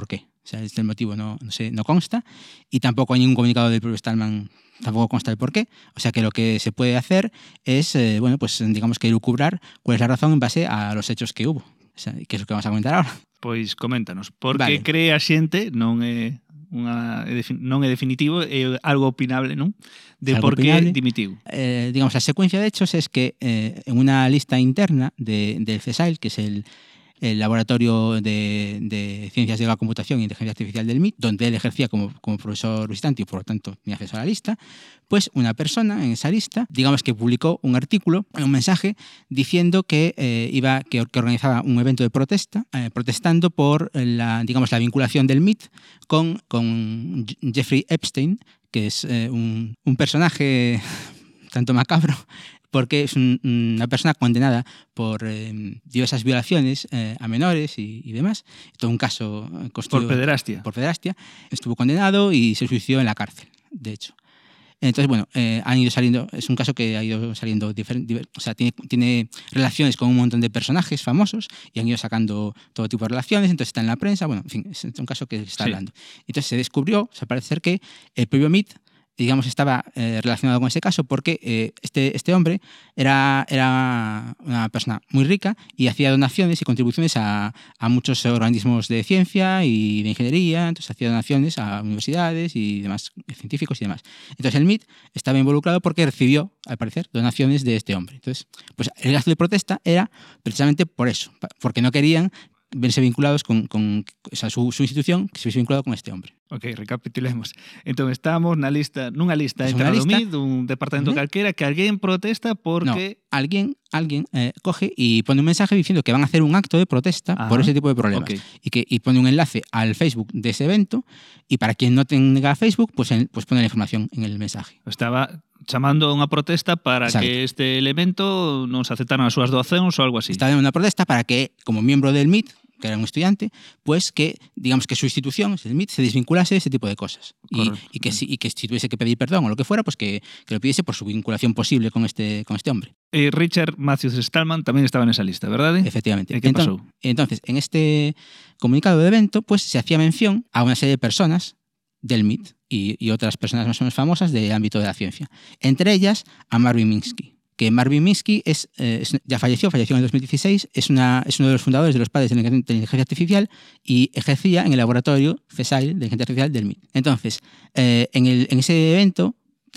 O sea, el motivo no consta, y tampoco hay ningún comunicado del propio Stallman, tampoco consta el porqué. O sea que lo que se puede hacer es, pues digamos que elucubrar cuál es la razón en base a los hechos que hubo. O sea, que es lo que vamos a comentar ahora. Pois coméntanos, porque Vale. cree a xente non é non é definitivo, é algo opinable, non? De Algo por que opinable. dimitiu. Digamos, la secuencia de hechos es que en una lista interna del CESAIL, que es el laboratorio de ciencias de la computación e inteligencia artificial del MIT, donde él ejercía como profesor visitante y por lo tanto tenía acceso a la lista, pues una persona en esa lista, digamos que publicó un artículo, un mensaje, diciendo que organizaba un evento de protesta, protestando por la vinculación del MIT con Jeffrey Epstein, que es un personaje tanto macabro, porque es una persona condenada por diversas violaciones a menores y demás. Todo un caso Por pederastia. Por pederastia. Estuvo condenado y se suicidó en la cárcel, de hecho. Entonces, bueno, han ido saliendo, es un caso que ha ido saliendo o sea, tiene relaciones con un montón de personajes famosos y han ido sacando todo tipo de relaciones, entonces está en la prensa, bueno, en fin, es un caso que se está hablando. Entonces se descubrió, o sea, parece ser que el propio MIT, digamos, estaba relacionado con ese caso porque este hombre era una persona muy rica y hacía donaciones y contribuciones a muchos organismos de ciencia y de ingeniería, entonces hacía donaciones a universidades y demás, científicos y demás. Entonces el MIT estaba involucrado porque recibió, al parecer, donaciones de este hombre. Entonces, pues el gasto de protesta era precisamente por eso, porque no querían verse vinculados con o sea, su institución, que se hubiese vinculado con este hombre. Ok, recapitulemos. Entón, estamos nunha lista Es interna unha do lista. MIT, dun departamento calquera, que alguén protesta porque... No, alguien coge y pone un mensaje diciendo que van a hacer un acto de protesta por ese tipo de problemas. Ok. Y pone un enlace al Facebook de ese evento, y para quien no tenga Facebook, pues pone la información en el mensaje. Estaba chamando a unha protesta para Exacto. que este elemento non se aceptaran as súas doacións ou algo así. Está en una protesta para que, como miembro del MIT, que era un estudiante, pues que, digamos, que su institución, el MIT, se desvinculase de ese tipo de cosas. Y que si tuviese que pedir perdón o lo que fuera, pues que lo pidiese por su vinculación posible con este hombre. Richard Matthews Stallman tamén estaba nesa lista, verdade? Efectivamente. E que pasou? Entonces, en este comunicado de evento, pues se hacía mención a una serie de personas del MIT y otras personas más o menos famosas del ámbito de la ciencia. Entre ellas, a Marvin Minsky. Que Marvin Minsky ya falleció en el 2016, es uno de los fundadores de los padres de la inteligencia artificial y ejercía en el laboratorio CESAIL de inteligencia artificial del MIT. Entonces, en ese evento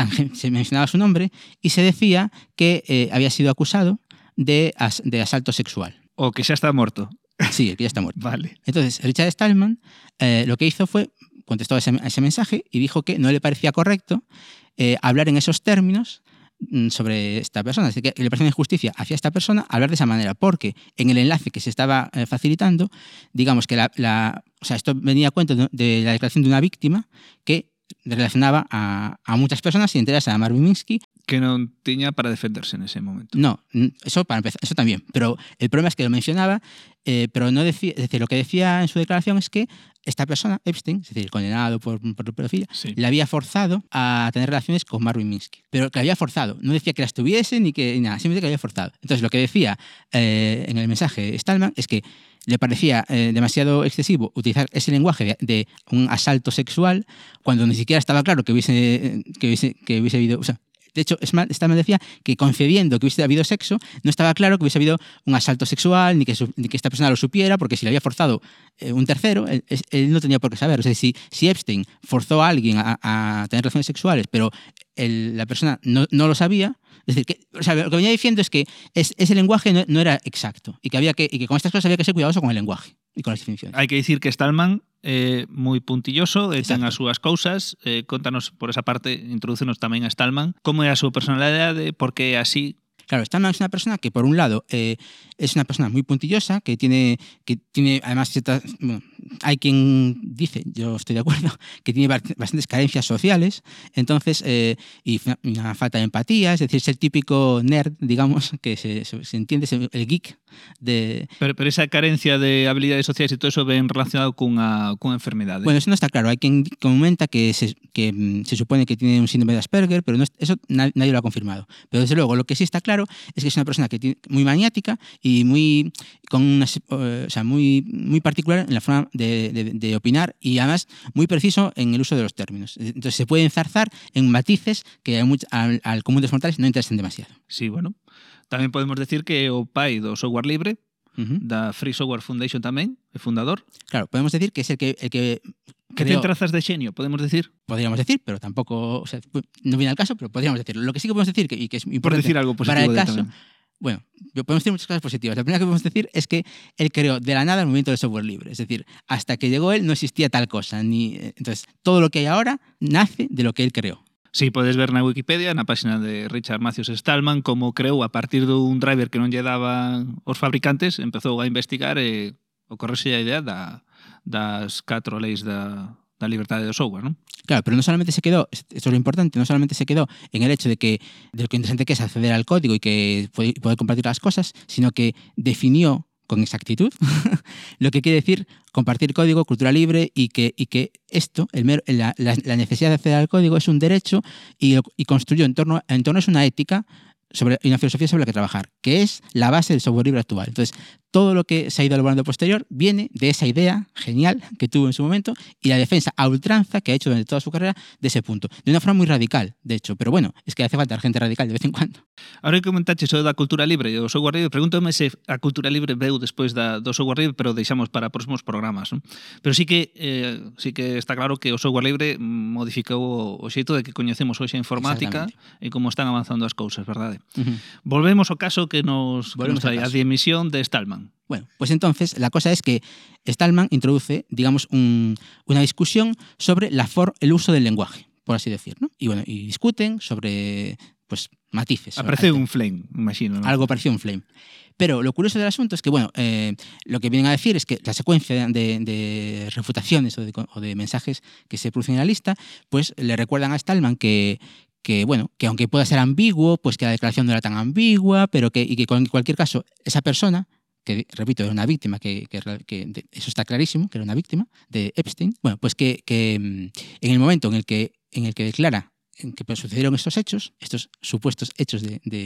se mencionaba su nombre y se decía que había sido acusado de asalto sexual. O que xa está morto. Sí, que ya está muerto. Vale. Entonces, Richard Stallman lo que hizo fue, contestó a ese mensaje y dijo que no le parecía correcto hablar en esos términos sobre esta persona, así que le parece una injusticia hacia esta persona hablar de esa manera, porque en el enlace que se estaba facilitando, digamos que o sea, esto venía a cuento de la declaración de una víctima que relacionaba a muchas personas, y entre ellas a Marvin Minsky. Que non tiña para defenderse en ese momento. No, eso para empezar, eso también, pero el problema es que lo mencionaba, pero no decía, es decir, lo que decía en su declaración es que esta persona, Epstein, es decir, condenado por pedofilia, Sí. le había forzado a tener relaciones con Marvin Minsky. Pero que le había forzado, no decía que la estuviese ni nada, simplemente que le había forzado. Entonces, lo que decía en el mensaje Stallman es que le parecía demasiado excesivo utilizar ese lenguaje de un asalto sexual cuando ni siquiera estaba claro que hubiese habido... O sea, de hecho, Stallman decía que concediendo que hubiese habido sexo, no estaba claro que hubiese habido un asalto sexual, ni que esta persona lo supiera, porque si le había forzado un tercero, él no tenía por qué saber. O sea, si Epstein forzó a alguien a tener relaciones sexuales, pero la persona no lo sabía, es decir, o sea, lo que venía diciendo es que ese lenguaje no era exacto, y que con estas cosas había que ser cuidadoso con el lenguaje y con las definiciones. Hai que dicir que Stallman é moi puntilloso e ten Exacto. as súas cousas. Contanos por esa parte, introducenos tamén a Stallman. Como é a súa personalidade? Por que é así? Claro, Stallman es una persona que, por un lado, es una persona muy puntillosa, que tiene además, bueno, hay quien dice, yo estoy de acuerdo, que tiene bastantes carencias sociales, entonces, y una falta de empatía, es decir, es el típico nerd, digamos, que se entiende, es el geek de... Pero esa carencia de habilidades sociais e todo eso ven relacionado cunha enfermedade. Bueno, eso no está claro. Hay quien comenta que se supone que tiene un síndrome de Asperger, pero eso nadie lo ha confirmado. Pero desde luego, lo que sí está claro claro es que es una persona muy maniática y muy particular en la forma de opinar y además muy preciso en el uso de los términos. Entonces se puede enzarzar en matices que al común de los mortales no interesan demasiado. Sí, bueno. Tamén podemos decir que o pai do software libre, da Free Software Foundation tamén, é fundador. Claro, podemos decir que es el que que ten trazas de xenio, podemos decir. Podríamos decir, pero tampoco, o sea, no viene al caso, pero podríamos decirlo. Lo que sí que podemos decir, y que es importante por decir algo positivo para el caso, también. Bueno, podemos decir muchas cosas positivas. La primera que podemos decir es que él creó de la nada el movimiento del software libre. Es decir, hasta que llegó él no existía tal cosa. Entonces, todo lo que hay ahora nace de lo que él creó. Sí, podes ver na Wikipedia, na página de Richard Matthews Stallman, como creou a partir dun driver que non lle daban os fabricantes, empezou a investigar e ocorrese a idea das 4 leis da liberdade do software, non? Claro, pero no solamente se quedó, esto es lo importante, no solamente se quedó en el hecho de lo interesante que es acceder al código y que poder compartir las cosas, sino que definió con exactitud lo que quiere decir compartir código, cultura libre y que esto, la necesidad de acceder al código es un derecho y construyó en torno a una ética y una filosofía sobre la que trabajar, que es la base del software libre actual. Entonces, todo lo que se ha ido elaborando posterior viene de esa idea genial que tuvo en su momento y la defensa a ultranza que ha hecho durante toda su carrera de ese punto. De una forma muy radical, de hecho, pero bueno, es que hace falta gente radical de vez en cuando. Ahora que comentaste sobre da cultura libre e o software libre, pregúntame se a cultura libre veu despois do software libre, pero deixamos para próximos programas, non? Pero sí que está claro que o software libre modificou o xeito de que coñecemos hoxe a informática e como están avanzando as cousas, verdade? Volvemos ao caso que nos trae a dimisión de Stallman. Bueno, pues entonces la cosa es que Stallman introduce, digamos, una discusión sobre el uso del lenguaje, por así decir, ¿no? Y bueno, y discuten sobre pues matices. Aparece un flame, imagino, ¿no? Algo parecido a un flame. Pero lo curioso del asunto es que, bueno, lo que vienen a decir es que la secuencia de refutaciones o de mensajes que se producen en la lista, pues le recuerdan a Stallman que aunque pueda ser ambiguo, pues que la declaración no era tan ambigua, pero que en cualquier caso esa persona, que repito, era una víctima, que eso está clarísimo, que era una víctima de Epstein, bueno, pues que en el momento en el que declara que sucedieron estos supuestos hechos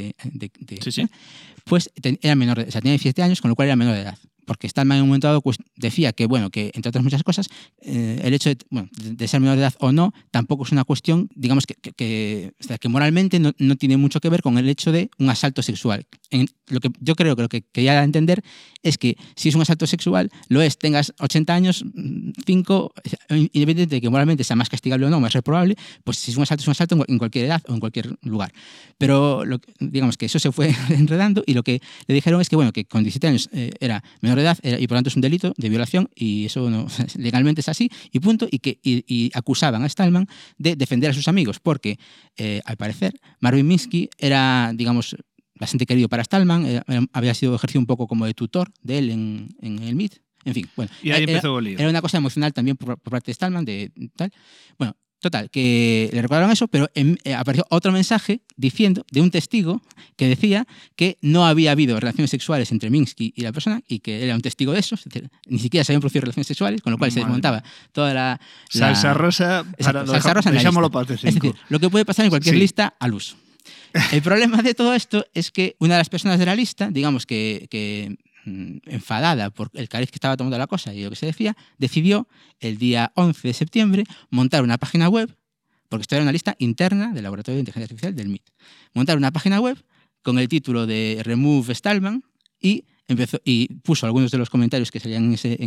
sí. Pues era menor, o sea, tenía 17 años, con lo cual era menor de edad. Porque Stallman en un momento dado decía que, bueno, que entre otras muchas cosas, el hecho de ser menor de edad o no, tampoco es una cuestión, digamos, que moralmente no tiene mucho que ver con el hecho de un asalto sexual. Lo que yo creo que lo que quería entender es que si es un asalto sexual, lo es, tengas 80 años, 5, independientemente de que moralmente sea más castigable o no, más reprobable, pues si es un asalto en cualquier edad o en cualquier lugar. Pero digamos que eso se fue enredando y lo que le dijeron es que, bueno, que con 17 años era menor de edad y por lo tanto es un delito de violación y eso no, legalmente es así y punto, y acusaban a Stallman de defender a sus amigos porque al parecer Marvin Minsky era, digamos, bastante querido para Stallman, había sido ejercido un poco como de tutor de él en el MIT, en fin, bueno, y ahí empezó el lío. Era una cosa emocional también por parte de Stallman de tal, bueno. Total, que le recordaron eso, pero apareció otro mensaje diciendo de un testigo que decía que no había habido relaciones sexuales entre Minsky y la persona y que era un testigo de eso, es decir, ni siquiera se habían producido relaciones sexuales, con lo cual se desmontaba toda la salsa rosa para salsa rosa en la lista. Es decir, lo que puede pasar en cualquier lista al uso. El problema de todo esto es que una de las personas de la lista, digamos que enfadada por el cariz que estaba tomando la cosa y lo que se decía, decidió el día 11 de septiembre montar una página web, porque esto era una lista interna del Laboratorio de Inteligencia Artificial del MIT, montar una página web con el título de Remove Stallman y puso algunos de los comentarios que salían en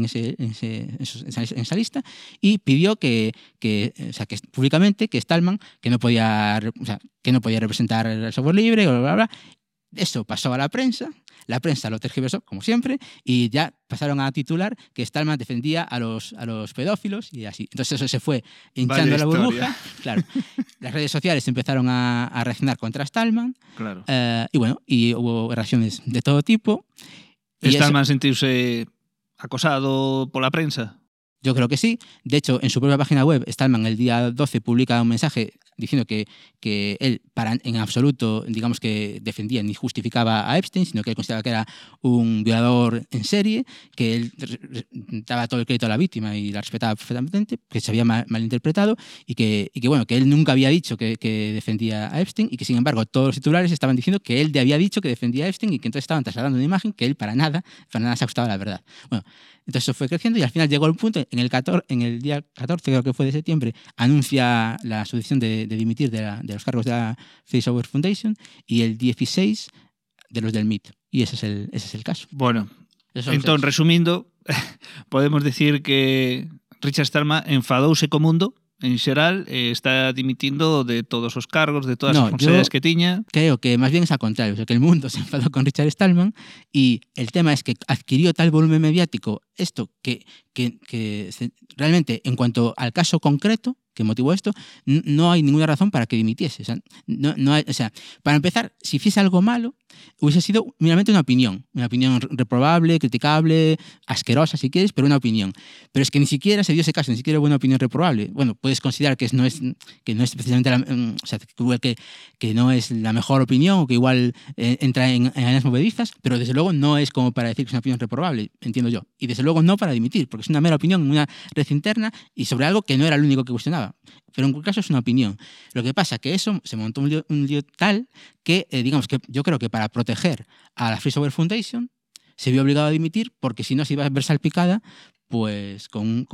esa lista y pidió que públicamente que Stallman que no podía representar el software libre, bla, bla, bla. Eso pasó a la prensa lo tergiversó, como siempre, y ya pasaron a titular que Stallman defendía a los pedófilos y así. Entonces eso se fue hinchando la burbuja. Claro. Las redes sociales empezaron a reaccionar contra Stallman. Claro. Y hubo reacciones de todo tipo. Stallman sentiuse acosado por la prensa. Yo creo que sí. De hecho, en su propia página web, Stallman el día 12 publica un mensaje diciendo que él en absoluto, digamos que defendía ni justificaba a Epstein, sino que él consideraba que era un violador en serie, que él daba todo el crédito a la víctima y la respetaba perfectamente, que se había malinterpretado y que él nunca había dicho que defendía a Epstein y que, sin embargo, todos los titulares estaban diciendo que él había dicho que defendía a Epstein y que entonces estaban trasladando una imagen que él para nada se ajustaba a la verdad. Bueno, entonces eso fue creciendo y al final llegó al punto, en el día 14, creo que fue de septiembre, anuncia la su decisión de dimitir de los cargos de la Free Software Foundation y el 16 de los del MIT. Y ese es el caso. Bueno, entonces, resumindo, podemos decir que Richard Stallman enfadouse co mundo, en xeral, está dimitindo de todos os cargos, de todas as responsabilidades que tiña. Creo que más bien es al contrario, o sea, que el mundo se enfadó con Richard Stallman y el tema es que adquirió tal volumen mediático esto que realmente, en cuanto al caso concreto que motivó esto, no hay ninguna razón para que dimitiese. O sea, para empezar, si hiciese algo malo, hubiese sido meramente una opinión reprobable, criticable, asquerosa si quieres, pero una opinión. Pero es que ni siquiera se dio ese caso, ni siquiera hubo una opinión reprobable. Bueno, puedes considerar que no es precisamente que no es la mejor opinión o que igual entra en áreas movedizas, pero desde luego no es como para decir que es una opinión reprobable, entiendo yo. Y desde luego no para dimitir, porque es una mera opinión, una red interna y sobre algo que no era el único que cuestionaba. Pero en cualquier caso es una opinión. Lo que pasa es que eso se montó un lío tal que, digamos que yo creo que para proteger a la Free Software Foundation se vio obligado a dimitir porque si no se iba a ver salpicada pues con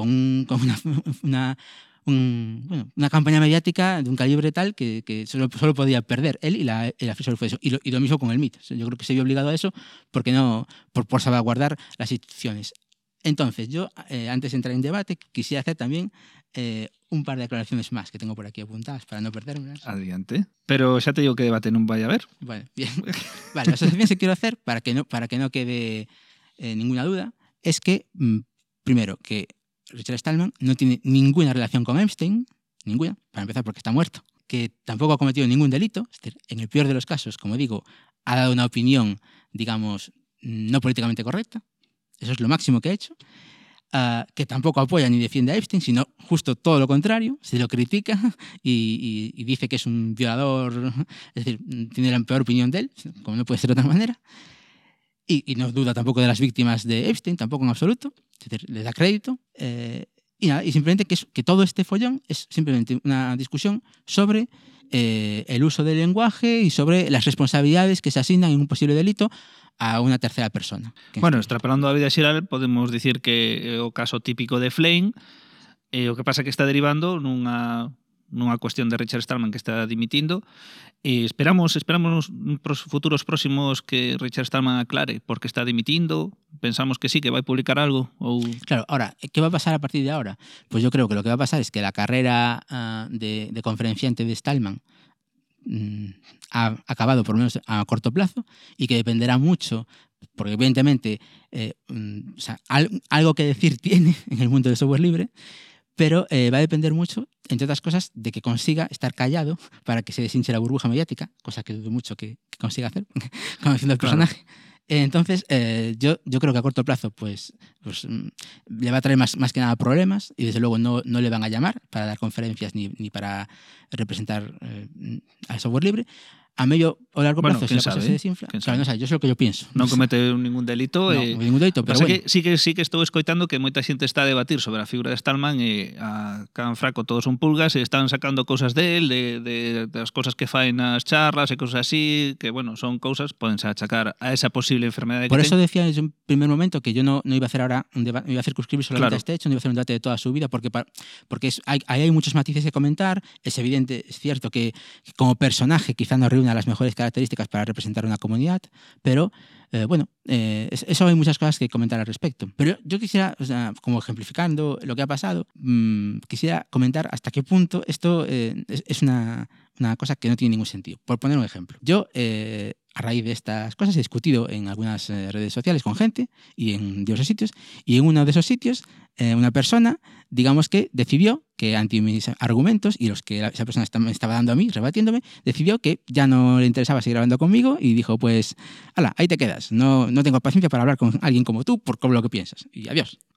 una campaña mediática de un calibre tal que solo podía perder él y la Free Software Foundation. Y lo mismo con el MIT. Yo creo que se vio obligado a eso porque por salvaguardar las instituciones. Entonces, yo, antes de entrar en debate, quisiera hacer también un par de aclaraciones más que tengo por aquí apuntadas para no perdérmelas. Adiante. Pero ya te digo que debate non vai a haber. Vale, bien. Vale, la asociación que quiero hacer, para que no quede ninguna duda, es que, primero, que Richard Stallman no tiene ninguna relación con Epstein, ninguna, para empezar porque está muerto, que tampoco ha cometido ningún delito, es decir, en el peor de los casos, como digo, ha dado una opinión, digamos, no políticamente correcta. Eso es lo máximo que ha hecho. Que tampoco apoya ni defiende a Epstein, sino justo todo lo contrario, se lo critica y dice que es un violador, es decir, tiene la peor opinión de él, como no puede ser de otra manera. Y no duda tampoco de las víctimas de Epstein, tampoco en absoluto, es decir, le da crédito. Y simplemente que todo este follón es simplemente una discusión sobre el uso del lenguaje y sobre las responsabilidades que se asignan en un posible delito a unha terceira persona. Bueno, extrapolando a vida xeral, podemos dicir que é o caso típico de Flame, o que pasa que está derivando nunha cuestión de Richard Stallman que está dimitindo, e esperamos nos futuros próximos que Richard Stallman aclare por que está dimitindo, pensamos que sí, que vai publicar algo. Claro, ahora, ¿qué va a pasar a partir de ahora? Pues yo creo que lo que va a pasar es que la carrera de conferenciante de Stallman ha acabado por lo menos a corto plazo y que dependerá mucho, porque evidentemente algo que decir tiene en el mundo del software libre, pero va a depender mucho, entre otras cosas, de que consiga estar callado para que se deshinche la burbuja mediática, cosa que dudo mucho que consiga hacer, conociendo el personaje. Entonces, yo creo que a corto plazo pues le va a traer más que nada problemas y desde luego no le van a llamar para dar conferencias ni para representar al software libre. A medio o largo plazo, si la cosa se desinfla, claro, non sei, yo sei o que yo pienso. Non comete ningún delito. Ningún delito, pero bueno. Que sí que estou escoitando que moita xente está a debatir sobre a figura de Stallman e a Can Fraco todos son pulgas e están sacando cousas del, de das cousas que fai nas charlas e cousas así, que, bueno, son cousas, pódense achacar a esa posible enfermedade que Por eso decía desde un primer momento que yo no iba a hacer ahora un debate, iba a circunscribir solamente a este hecho, no iba a hacer un debate de toda su vida, porque hay muchos matices que comentar. Es evidente, es cierto que como personaje quizá no reúna las mejores características para representar una comunidad, pero eso hay muchas cosas que comentar al respecto. Pero yo quisiera, como ejemplificando lo que ha pasado, quisiera comentar hasta qué punto esto es una cosa que no tiene ningún sentido. Por poner un ejemplo, yo a raíz de estas cosas he discutido en algunas redes sociales con gente y en diversos sitios, y en uno de esos sitios una persona, digamos que decidió que ante mis argumentos y los que esa persona me estaba dando a mí, rebatiéndome, decidió que ya no le interesaba seguir hablando conmigo y dijo, pues, ala, ahí te quedas, no tengo paciencia para hablar con alguien como tú por lo que piensas, y adiós.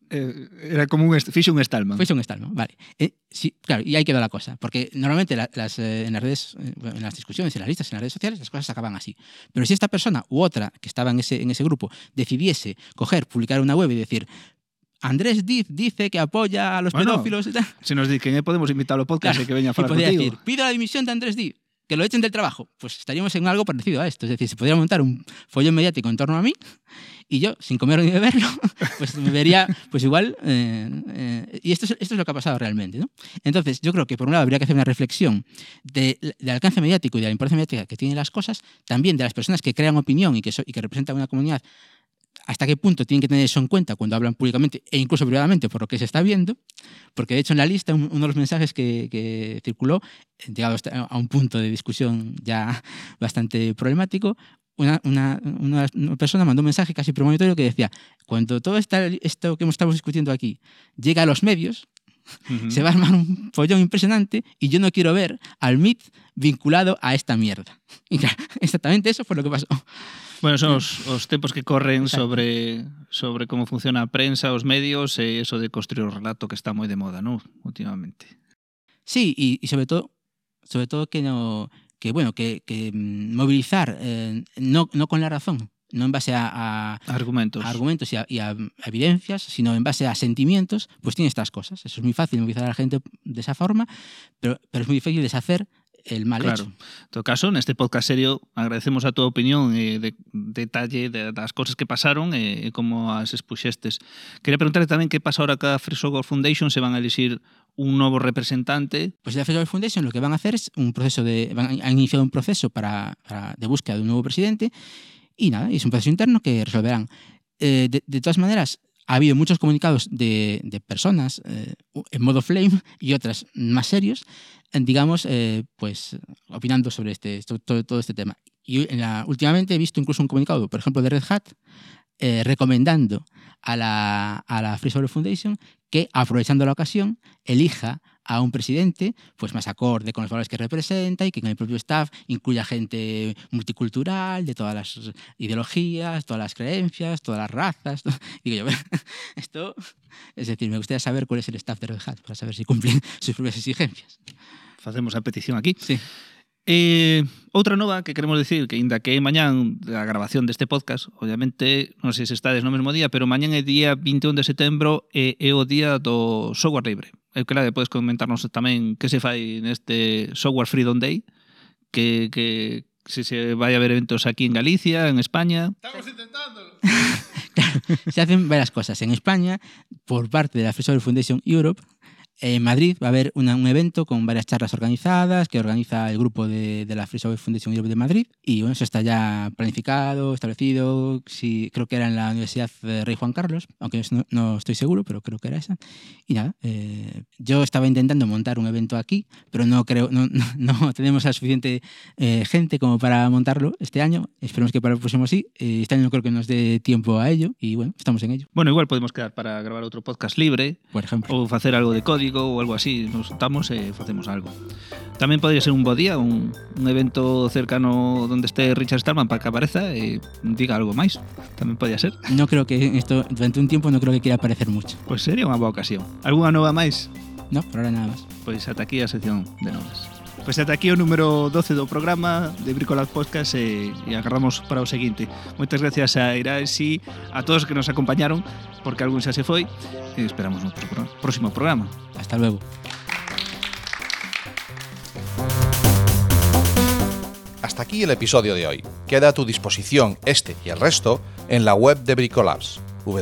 Era como fixo un Stallman. Fue un Stallman, vale. Sí, claro, y ahí quedó la cosa. Porque normalmente en las redes, en las discusiones, en las listas, en las redes sociales, las cosas acaban así. Pero si esta persona u otra que estaba en ese grupo decidiese publicar una web y decir Andrés Diz dice que apoya a los pedófilos y tal. Se nos dice que podemos invitarlo al podcast y que venga a falar contigo. Y podría contigo. decir, pido la dimisión de Andrés Diz, que lo echen del trabajo. Pues estaríamos en algo parecido a esto. Es decir, se podría montar un follón mediático en torno a mí y yo, sin comer ni beberlo, pues me vería, pues igual... y esto es lo que ha pasado realmente, ¿no? Entonces, yo creo que por un lado habría que hacer una reflexión del alcance mediático y de la importancia mediática que tienen las cosas, también de las personas que crean opinión y que representan una comunidad, hasta qué punto tienen que tener eso en cuenta cuando hablan públicamente e incluso privadamente por lo que se está viendo, porque de hecho en la lista uno de los mensajes que circuló, llegado a un punto de discusión ya bastante problemático, una persona mandó un mensaje casi premonitorio que decía, cuando todo esto que estamos discutiendo aquí llega a los medios, se va a armar un follón impresionante y yo no quiero ver al MIT vinculado a esta mierda. Y claro, exactamente eso fue lo que pasó. Bueno, son os tempos que corren sobre como funciona a prensa, os medios e eso de construir o relato que está moi de moda, ¿no? Últimamente. Sí, y sobre todo que movilizar no con la razón, no en base a argumentos y a evidencias, sino en base a sentimientos, pues tiene estas cosas. Eso es muy fácil movilizar a la gente de esa forma, pero es muy difícil deshacer el mal hecho. En todo caso, neste podcast serio agradecemos a túa opinión e detalle das cosas que pasaron e como as expuxestes. Quería preguntarle tamén que pasa ahora ca Free Software Foundation, se van a elixir un novo representante. Pues la Free Software Foundation lo que van a hacer es han iniciado un proceso de búsqueda de un nuevo presidente y nada, es un proceso interno que resolverán. De todas maneras, ha habido muchos comunicados de personas en modo flame y otras más serios, digamos, pues opinando sobre todo este tema. Y últimamente he visto incluso un comunicado, por ejemplo, de Red Hat, recomendando a la Free Software Foundation que, aprovechando la ocasión, elija a un presidente pues más acorde con los valores que representa y que en el propio staff incluya gente multicultural, de todas las ideologías, todas las creencias, todas las razas. Digo yo, esto... Es decir, me gustaría saber cuál es el staff de Red Hat para saber si cumplen sus propias exigencias. Facemos a petición aquí. Sí. Outra nova que queremos decir que ainda que é mañán a grabación deste podcast, obviamente non sei se estades no mesmo día, pero mañán é día 21 de setembro e é o día do software libre. Claro, podes comentarnos tamén que se fai neste Software Freedom Day, que se vai a haber eventos aquí en Galicia, en España. Estamos intentándolo. Claro, se hacen varias cosas. En España, por parte de la Free Software Foundation Europe, en Madrid va a haber un evento con varias charlas organizadas que organiza el grupo de la Free Software Foundation Europe de Madrid y bueno, eso está ya planificado, establecido, sí, creo que era en la Universidad Rey Juan Carlos, aunque no estoy seguro, pero creo que era esa. Y nada, yo estaba intentando montar un evento aquí, pero no tenemos la suficiente gente como para montarlo este año. Esperemos que para el próximo sí. Este año no creo que nos dé tiempo a ello y bueno, estamos en ello. Bueno, igual podemos quedar para grabar otro podcast libre, por ejemplo, ou facer algo de código ou algo así, nos juntamos e facemos algo. Tamén podría ser un bo día, un evento cercano donde esté Richard Stallman para que apareza e diga algo máis. Tamén podría ser. No creo que esto, durante un tiempo no creo que quiera aparecer mucho. Pois sería unha boa ocasión. Alguna nova máis? No, por ahora nada máis. Pois ata aquí a sección de novas. Pois ata aquí o número 12 do programa de Bricolab Podcast e agarramos para o seguinte. Moitas gracias a Irais e a todos que nos acompañaron, porque algún xa se foi e esperamos no próximo programa. Hasta luego. Hasta aquí el episodio de hoy. Queda a tu disposición este y el resto en la web de Bricolabs,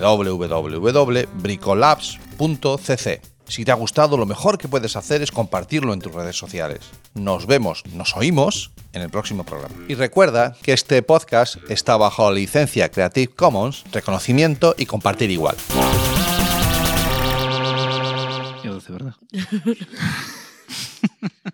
www.bricolabs.cc. Si te ha gustado, lo mejor que puedes hacer es compartirlo en tus redes sociales. Nos oímos en el próximo programa. Y recuerda que este podcast está bajo la licencia Creative Commons, reconocimiento y compartir igual. Yo 12, ¿verdad?